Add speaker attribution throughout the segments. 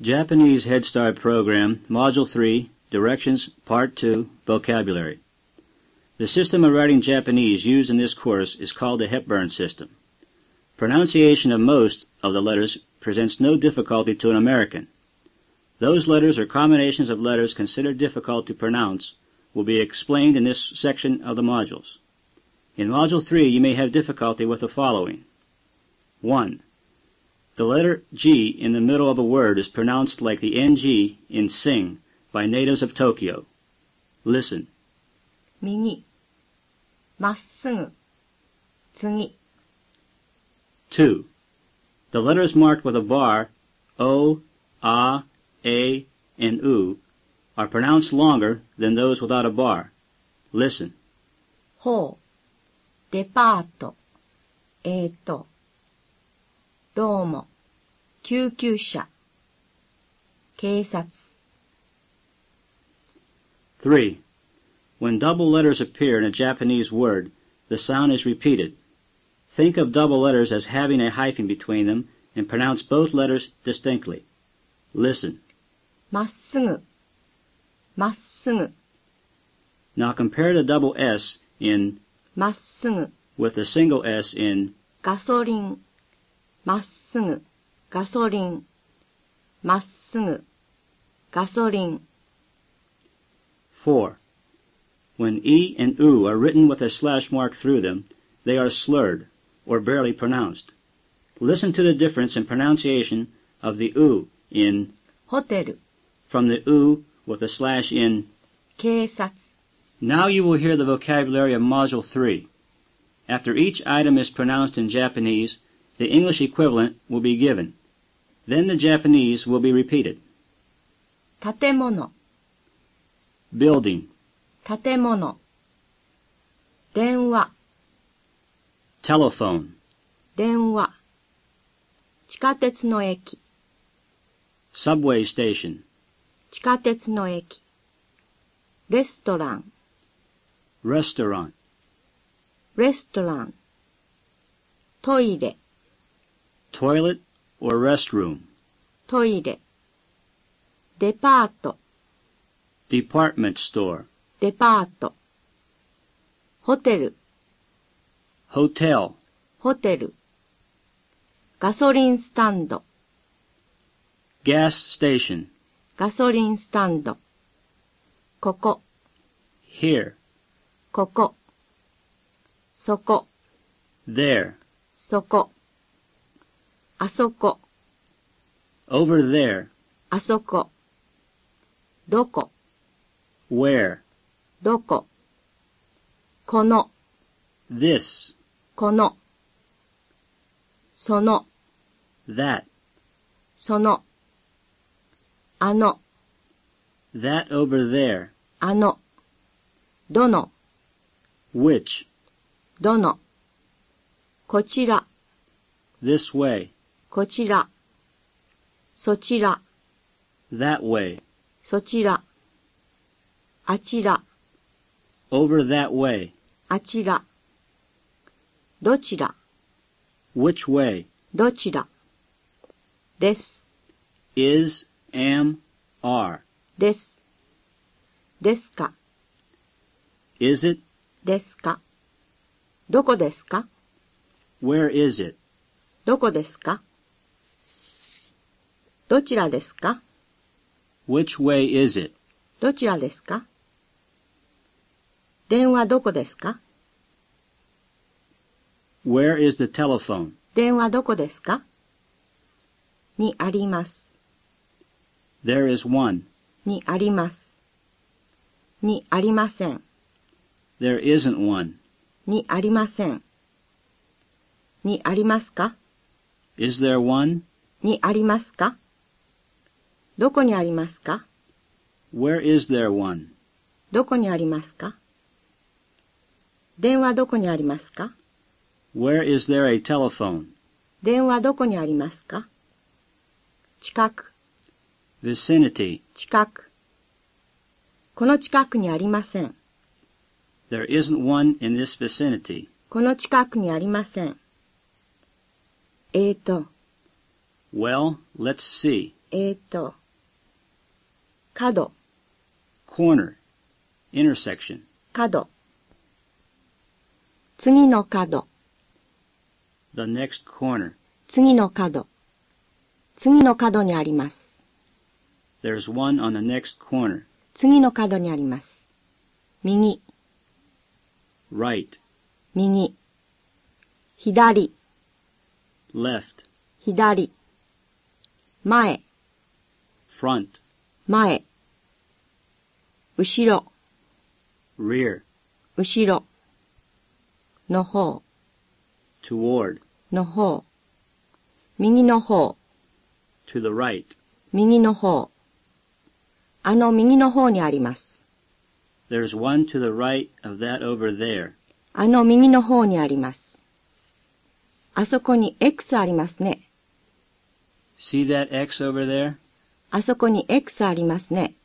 Speaker 1: Japanese Head Start Program, Module 3, Directions, Part 2, Vocabulary. The system of writing Japanese used in this course is called the Hepburn system. Pronunciation of most of the letters presents no difficulty to an American. Those letters or combinations of letters considered difficult to pronounce will be explained in this section of the modules. In Module 3, you may have difficulty with the following. 1. The letter G in the middle of a word is pronounced like the NG in sing by natives of Tokyo. Listen.
Speaker 2: 右、まっすぐ、次。
Speaker 1: 2. The letters marked with a bar, O, A, A, and U, are pronounced longer than those without a bar. Listen.
Speaker 2: ほう、デパート、どうも、救急車、警察。
Speaker 1: 3. When double letters appear in a Japanese word, the sound is repeated. Think of double letters as having a hyphen between them and pronounce both letters distinctly. Listen.
Speaker 2: まっすぐ、まっすぐ、
Speaker 1: Now compare the double S in
Speaker 2: まっすぐ、
Speaker 1: with the single S in
Speaker 2: ガソリン、まっすぐ、ガソリン、まっすぐ、ガソリン。
Speaker 1: 4. When E and U are written with a slash mark through them, they are slurred, or barely pronounced. Listen to the difference in pronunciation of the U in
Speaker 2: ホテル、
Speaker 1: from the U with a slash in.
Speaker 2: 警察。
Speaker 1: Now you will hear the vocabulary of Module 3. After each item is pronounced in Japanese, the English equivalent will be given. Then the Japanese will be repeated.
Speaker 2: 建物、
Speaker 1: Building,
Speaker 2: 建物。電話、
Speaker 1: telephone,
Speaker 2: 電話。地下鉄の駅、
Speaker 1: subway station,
Speaker 2: 地下鉄の駅。レストラン、
Speaker 1: restaurant,
Speaker 2: レストラン。トイレ、
Speaker 1: toilet or restroom,
Speaker 2: トイレ。デパート、
Speaker 1: department store,
Speaker 2: デパート。ホテル、
Speaker 1: hotel,
Speaker 2: ホテル。ガソリンスタンド、
Speaker 1: gas station,
Speaker 2: ガソリンスタンド。ここ、
Speaker 1: here,
Speaker 2: ここ。そこ、
Speaker 1: there,
Speaker 2: そこ。あそこ、
Speaker 1: over there,
Speaker 2: あそこ。どこ、
Speaker 1: where,
Speaker 2: どこ。この、
Speaker 1: this,
Speaker 2: この。その、
Speaker 1: that,
Speaker 2: その。あの、
Speaker 1: that over there,
Speaker 2: あの。どの、
Speaker 1: which,
Speaker 2: どの。こちら、
Speaker 1: this way,
Speaker 2: こちら。そちら、
Speaker 1: that way,
Speaker 2: そちら。あちら、
Speaker 1: over that way,
Speaker 2: あちら。どちら、
Speaker 1: which way,
Speaker 2: どちら。です、
Speaker 1: is, am, are,
Speaker 2: です。ですか、
Speaker 1: is it,
Speaker 2: ですか。どこですか、
Speaker 1: where is it,
Speaker 2: どこですか。どちらですか、
Speaker 1: which way is it,
Speaker 2: どちらですか。電話どこですか、
Speaker 1: where is the telephone,
Speaker 2: 電話どこですか。にあります。
Speaker 1: there is one,
Speaker 2: にあります。にありません。
Speaker 1: there isn't one,
Speaker 2: にありません。にありますか、
Speaker 1: is there one,
Speaker 2: にありますか。どこにありますか、
Speaker 1: where is there one,
Speaker 2: どこにありますか。電話どこにありますか。
Speaker 1: where is there a telephone,
Speaker 2: 電話どこにありますか。近く、
Speaker 1: vicinity,
Speaker 2: 近く。この近くにありません。
Speaker 1: there isn't one in this vicinity,
Speaker 2: この近くにありません。
Speaker 1: well, let's see,
Speaker 2: 角、
Speaker 1: corner, intersection,
Speaker 2: 角。次の角、
Speaker 1: the next corner.
Speaker 2: 次の角。次の角にあります。
Speaker 1: There's one on the next corner.
Speaker 2: 次の角にあります。右、
Speaker 1: Right,
Speaker 2: 右。左、
Speaker 1: left,
Speaker 2: 左。前、
Speaker 1: front,
Speaker 2: 前。後ろ、
Speaker 1: rear,
Speaker 2: 後ろ。の方、
Speaker 1: toward,
Speaker 2: の方。右の方、
Speaker 1: to the right.
Speaker 2: 右の方。あの右の方にあります。
Speaker 1: There's one to the right of that over there.
Speaker 2: あの右の方にあります。あそこに X ありますね。
Speaker 1: See that X over there?
Speaker 2: あそこに X ありますね。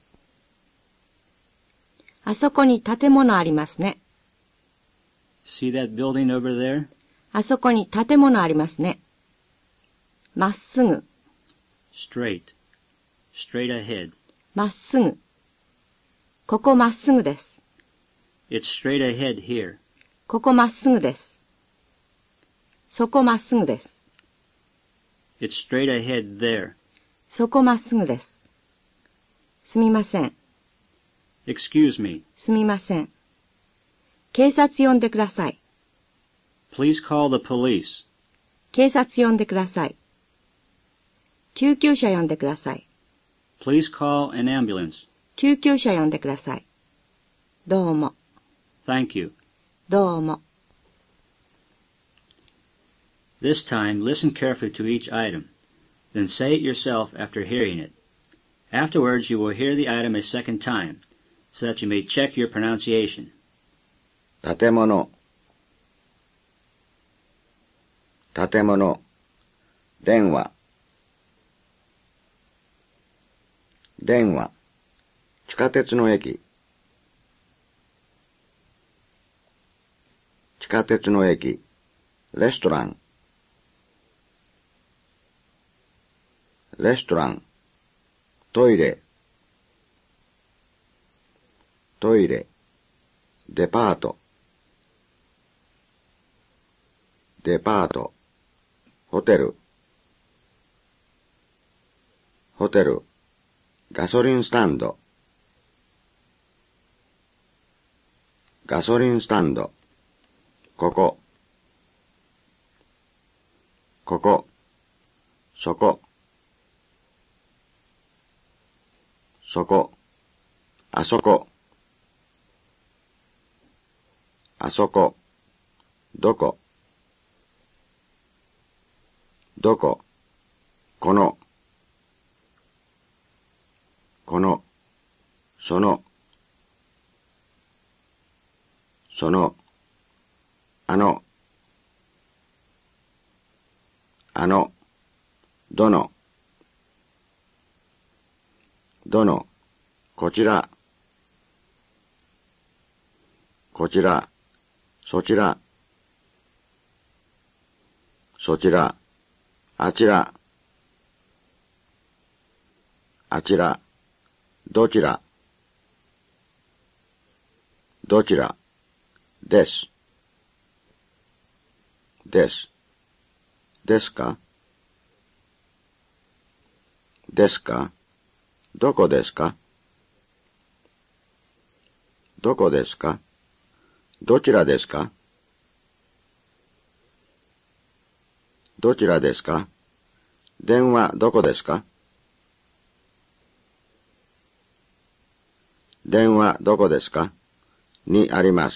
Speaker 2: あそこに建物ありますね。
Speaker 1: See that building over there?
Speaker 2: あそこに建物ありますね。まっすぐ、
Speaker 1: Straight, straight ahead.
Speaker 2: まっすぐ。ここまっすぐです。
Speaker 1: It's straight ahead here.
Speaker 2: ここまっすぐです。そこまっすぐです。
Speaker 1: It's straight ahead there.
Speaker 2: そこまっすぐです。すみません。
Speaker 1: Excuse me.
Speaker 2: すみません。警察呼んでください。
Speaker 1: Please call the police.
Speaker 2: 警察呼んでください。救急車呼んでください。
Speaker 1: Please call an ambulance.
Speaker 2: 救急車呼んでください。どうも。
Speaker 1: Thank you.
Speaker 2: どうも。
Speaker 1: This time, listen carefully to each item. Then say it yourself after hearing it. Afterwards, you will hear the item a second time, so that you may check your pronunciation.
Speaker 3: 建物、建物、電話、電話、地下鉄の駅、地下鉄の駅、レストラン、レストラン、トイレ、トイレ、デパート、デパート、ホテル、ホテル、ガソリンスタンド、ガソリンスタンド、ここ、ここ、そこ、そこ、あそこ、あそこ、どこ、どこ、この、この、その、その、あの、あの、どの、どの、こちら、こちら、そちら、そちら、あちら、あちら、どちら、どちら、です、です、ですか、ですか、どこですか、どこですか、どちらですか、どちらですか、電話どこですか、電話どこですか、にあります。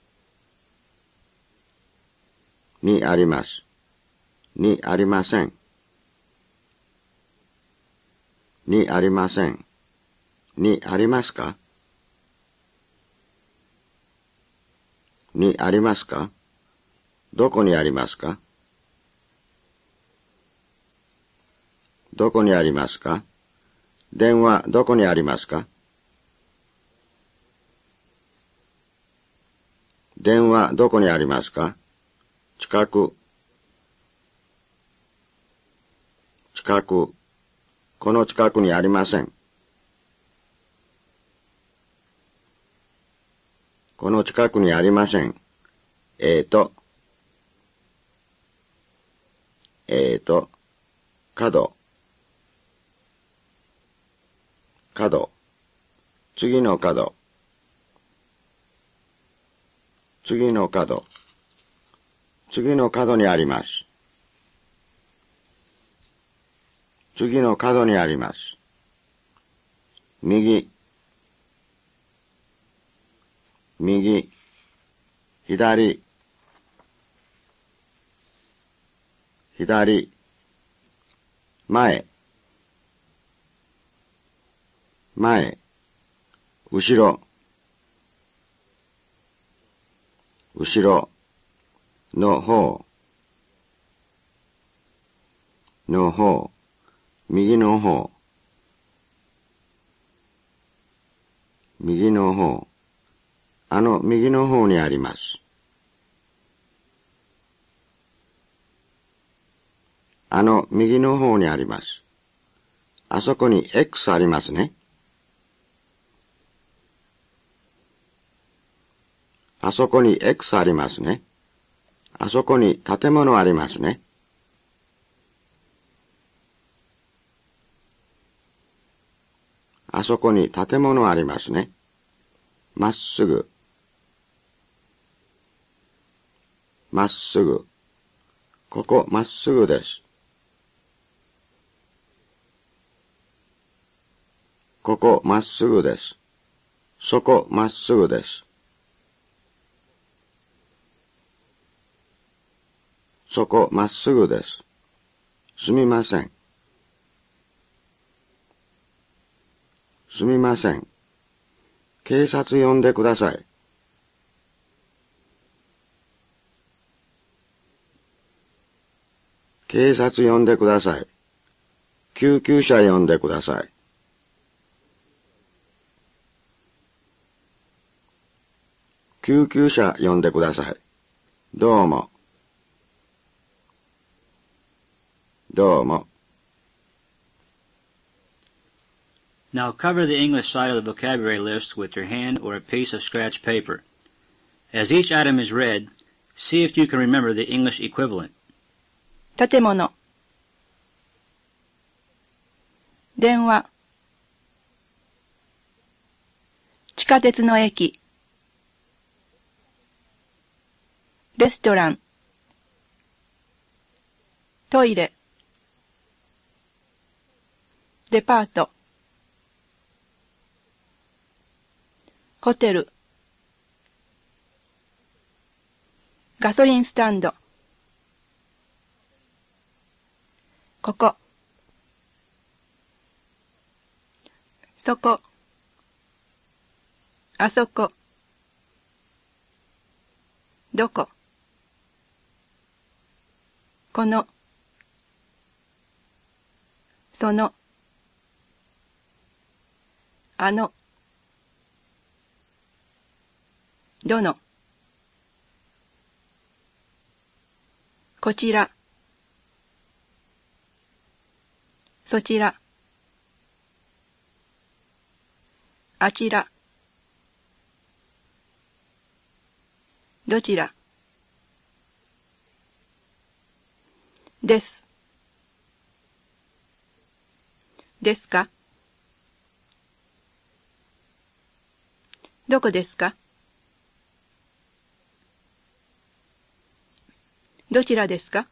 Speaker 3: にあります。にありません。にありません。にありますか、にありますか、どこにありますか、どこにありますか、電話どこにありますか、電話どこにありますか、近く、近く、 この近くにありません。この近くにありません。角。次の角。次の角。次の角にあります。次の角にあります。右。右。左。左。前。前。後ろ。後ろ。の方。の方。右の方。右の方。右の方にあります。右の方にあります。あそこに X ありますね。あそこに X ありますね。あそこに建物ありますね。あそこに建物ありますね。まっすぐ。まっすぐ。ここまっすぐです。ここまっすぐです。そこまっすぐです。そこまっすぐです。すみません。すみません。警察呼んでください。警察呼んでください。救急車呼んでください。救急車呼んでください。どうも。どうも。
Speaker 1: Now cover the English side of the vocabulary list with your hand or a piece of scratch paper. As each item is read, see if you can remember the English equivalent.
Speaker 2: 建物、電話、地下鉄の駅、レストラン、トイレ、デパート、ホテル、ガソリンスタンド、ここ、そこ、あそこ、どこ、この、その、どの、こちら、そちら、あちら、どちら、です。ですか？どこですか？どちらですか？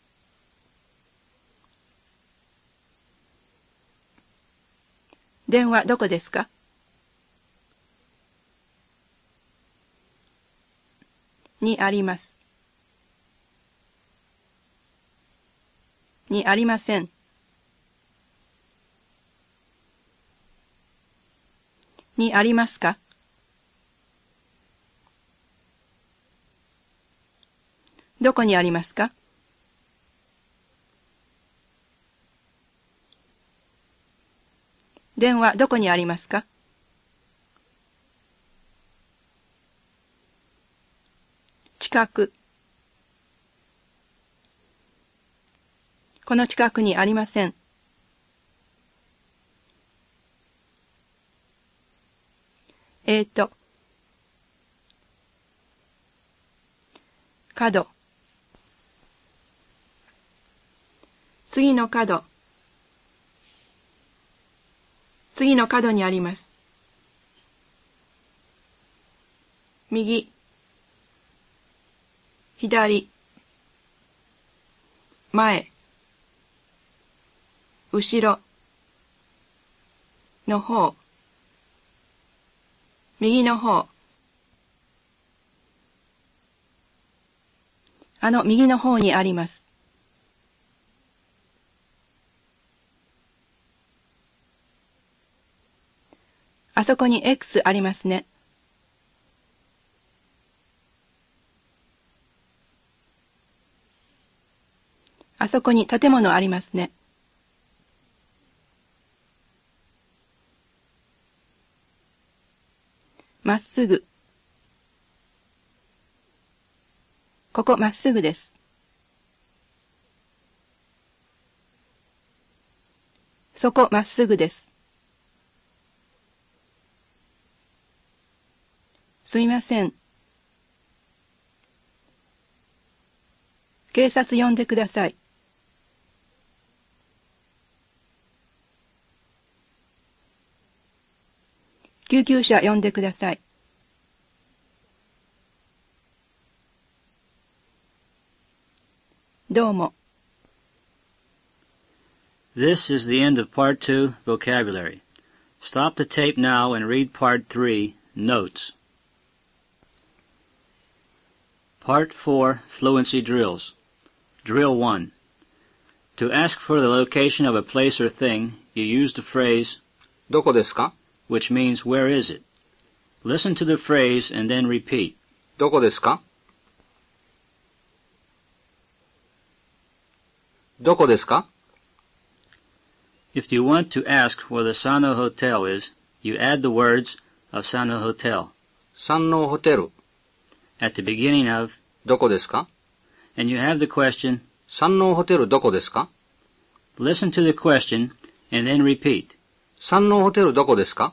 Speaker 2: 電話どこですか？にあります。にありません。にありますか？どこにありますか？電話どこにありますか？近く。この近くにありません。
Speaker 4: 角。次の角。次の角にあります。右。左。前。後ろ。の方。右の方。右の方にあります。あそこに X ありますね。あそこに建物ありますね。まっすぐ。ここまっすぐです。そこまっすぐです。すみません。警察呼んでください。救急車呼んでください。どうも。
Speaker 1: This is the end of Part 2, Vocabulary. Stop the tape now and read Part 3, Notes. Part 4, Fluency Drills. Drill 1. To ask for the location of a place or thing, you use the phrase,
Speaker 3: どこですか
Speaker 1: which means where is it? Listen to the phrase and then repeat.
Speaker 3: どこですかどこですか
Speaker 1: If you want to ask where the Sano Hotel is, you add the words of Sano Hotel
Speaker 3: 山王ホテル。
Speaker 1: at the beginning of,
Speaker 3: どこですか
Speaker 1: and you have the question.
Speaker 3: 山王ホテルどこですか
Speaker 1: Listen to the question and then repeat.
Speaker 3: 山王ホテルどこですか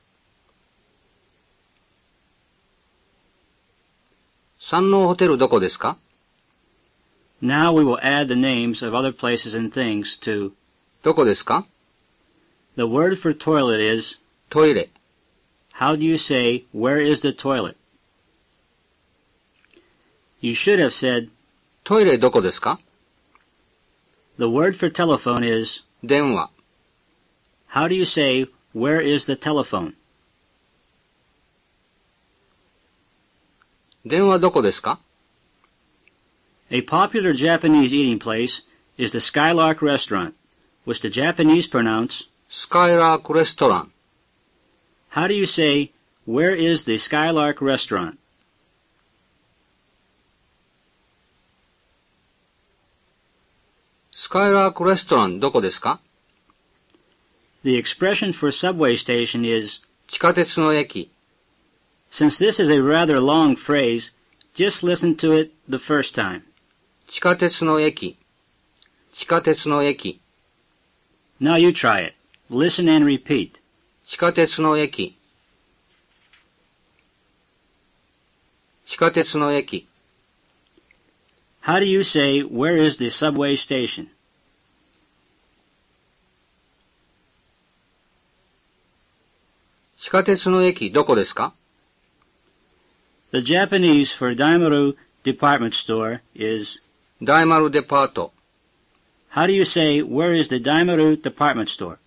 Speaker 3: 山王ホテルどこですか
Speaker 1: Now we will add the names of other places and things to.
Speaker 3: どこですか
Speaker 1: The word for toilet is,
Speaker 3: トイレ。
Speaker 1: how do you say, where is the toilet? You should have said,
Speaker 3: トイレどこですか
Speaker 1: the word for telephone is,
Speaker 3: 電話。
Speaker 1: how do you say, where is the telephone?
Speaker 3: 電話どこですか
Speaker 1: A popular Japanese eating place is the Skylark Restaurant, which the Japanese pronounce.
Speaker 3: スカイラークレストラン。
Speaker 1: How do you say, where is the Skylark Restaurant?
Speaker 3: スカイラークレストランどこですか
Speaker 1: The expression for subway station is,
Speaker 3: 地下鉄の駅。
Speaker 1: since this is a rather long phrase, just listen to it the first time.
Speaker 3: 地下鉄の駅。地下鉄の駅。
Speaker 1: Now you try it. Listen and repeat.
Speaker 3: 地下鉄の駅。地下鉄の駅。
Speaker 1: How do you say, where is the subway station?
Speaker 3: 地下鉄の駅どこですか
Speaker 1: The Japanese for Daimaru department store is,
Speaker 3: 大丸デパート。
Speaker 1: how do you say, where is the Daimaru department store?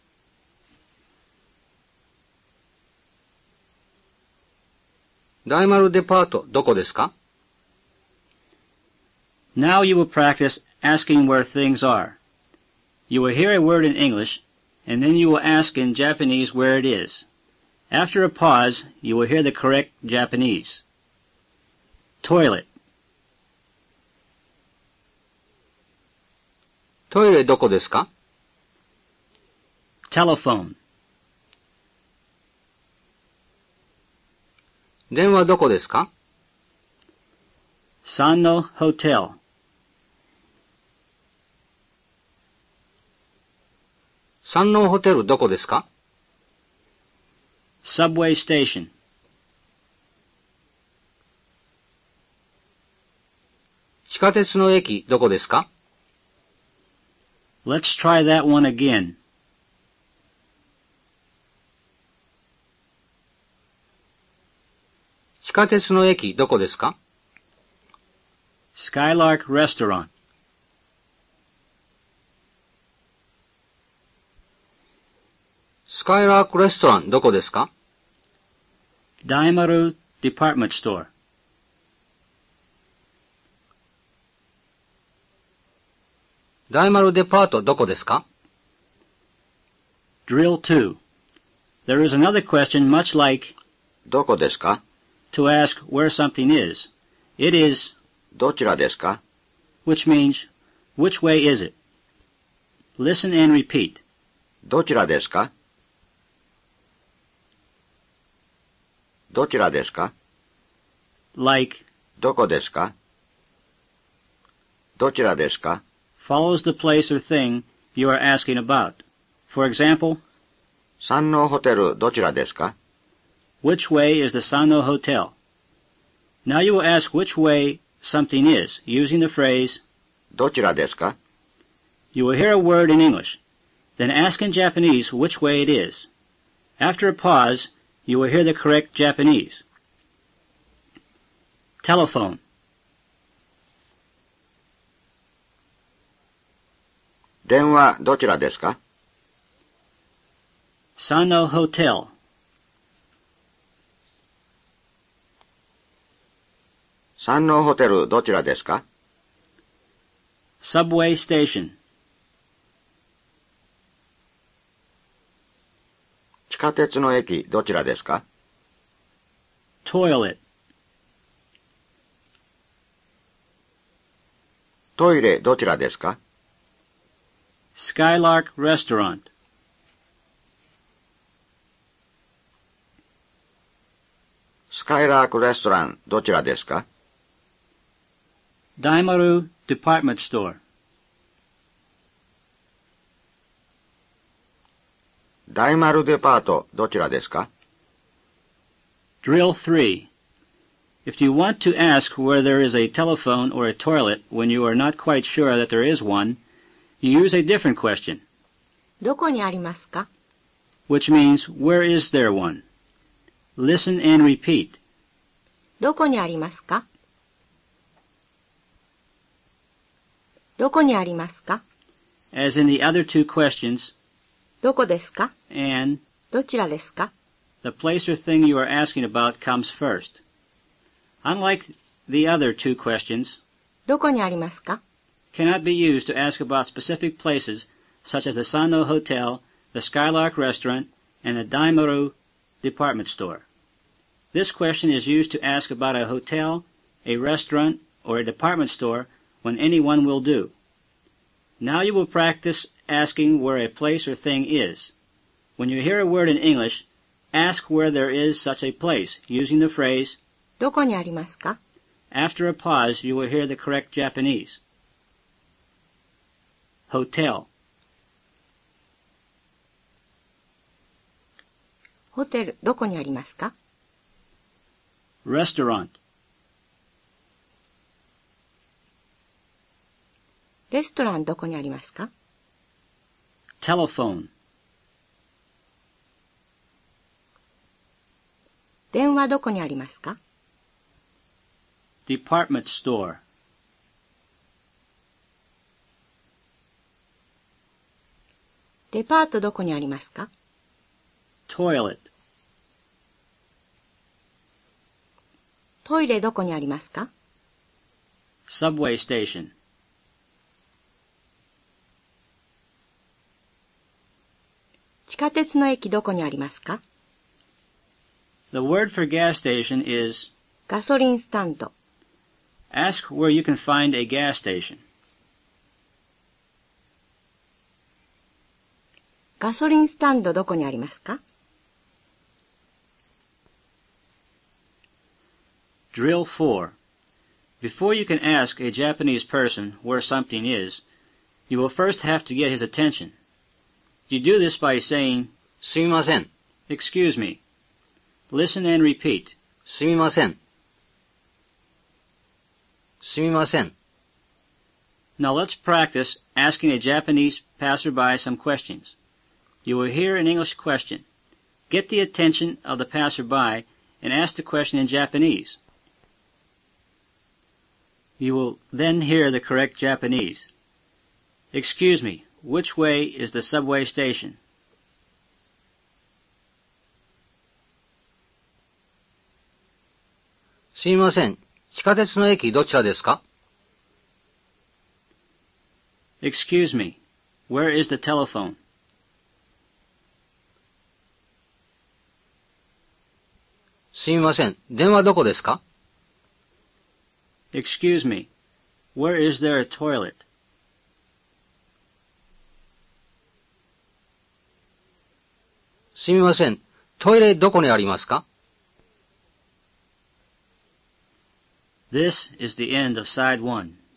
Speaker 3: 大丸デパートどこですか
Speaker 1: Now you will practice asking where things are. You will hear a word in English, and then you will ask in Japanese where it is. After a pause, you will hear the correct Japanese. Toilet,
Speaker 3: トイレどこですか
Speaker 1: telephone,
Speaker 3: 電話どこですか
Speaker 1: Sanno Hotel,
Speaker 3: 山王ホテルどこですか
Speaker 1: subway station,
Speaker 5: 地下鉄の駅どこですか？
Speaker 1: Let's try that one again.
Speaker 5: 地下鉄の駅どこですか？
Speaker 1: Skylark Restaurant.
Speaker 5: スカイラークレストランどこですか？
Speaker 1: Daimaru Department Store.
Speaker 5: 大丸デパートどこですか？
Speaker 1: Drill 2. There is another question much like
Speaker 3: どこですか？
Speaker 1: to ask where something is. It is,
Speaker 3: どちらですか？
Speaker 1: which means, which way is it? Listen and repeat.
Speaker 3: どちらですか？どちらですか？
Speaker 1: Like,
Speaker 3: どこですか？どちらですか？
Speaker 1: follows the place or thing you are asking about. For example,
Speaker 3: 山王ホテルどちらですか？
Speaker 1: which way is the Sano Hotel? Now you will ask which way something is, using the phrase,
Speaker 3: どちらですか？
Speaker 1: you will hear a word in English, then ask in Japanese which way it is. After a pause, you will hear the correct Japanese. Telephone.
Speaker 3: 電話どちらですか？
Speaker 1: Sano Hotel.
Speaker 3: 山王ホテルどちらですか？
Speaker 1: Subway Station.
Speaker 3: 地下鉄の駅どちらですか？
Speaker 1: Toilet.
Speaker 3: トイレどちらですか？
Speaker 1: Skylark Restaurant.
Speaker 3: スカイラークレストランどちらですか？
Speaker 1: Daimaru Department Store.
Speaker 3: 大丸デパートどちらですか？
Speaker 1: Drill 3. If you want to ask where there is a telephone or a toilet when you are not quite sure that there is one, you use a different question,
Speaker 2: どこにありますか？
Speaker 1: which means where is there one? Listen and repeat.
Speaker 2: どこにありますか？どこにありますか？
Speaker 1: As in the other two questions,
Speaker 2: どこですか？
Speaker 1: and
Speaker 2: どちらですか？
Speaker 1: the place or thing you are asking about comes first. Unlike the other two questions,
Speaker 2: どこにありますか？
Speaker 1: cannot be used to ask about specific places such as the Sano Hotel, the Skylark Restaurant, and the Daimaru Department Store. This question is used to ask about a hotel, a restaurant, or a department store when any one will do. Now you will practice asking where a place or thing is. When you hear a word in English, ask where there is such a place, using the phrase,
Speaker 2: どこにありますか？
Speaker 1: After a pause, you will hear the correct Japanese. Hotel.
Speaker 2: ホテルどこにありますか？
Speaker 1: Restaurant.
Speaker 2: レストランどこにありますか？
Speaker 1: Telephone.
Speaker 2: 電話どこにありますか？
Speaker 1: Department store.
Speaker 2: デパートどこにありますか？
Speaker 1: Toilet.
Speaker 2: トイレどこにありますか？
Speaker 1: Subway station.
Speaker 2: 地下鉄の駅どこにありますか？
Speaker 1: The word for gas station is
Speaker 2: ガソリンスタンド。
Speaker 1: ask where you can find a gas station.
Speaker 2: ガソリンスタンドどこにありますか？
Speaker 1: Drill 4. Before you can ask a Japanese person where something is, you will first have to get his attention. You do this by saying,
Speaker 5: すみません。
Speaker 1: excuse me. Listen and repeat.
Speaker 5: すみません。すみません。
Speaker 1: Now let's practice asking a Japanese passerby some questions. You will hear an English question. Get the attention of the passerby and ask the question in Japanese. You will then hear the correct Japanese. Excuse me, which way is the subway station?
Speaker 5: すみません。地下鉄の駅どちらですか？
Speaker 1: Excuse me, where is the telephone?
Speaker 5: すみません。電話どこですか？
Speaker 1: Excuse me, where is there a toilet?
Speaker 5: すみません。トイレどこにありますか？
Speaker 1: This is the end of Side 1.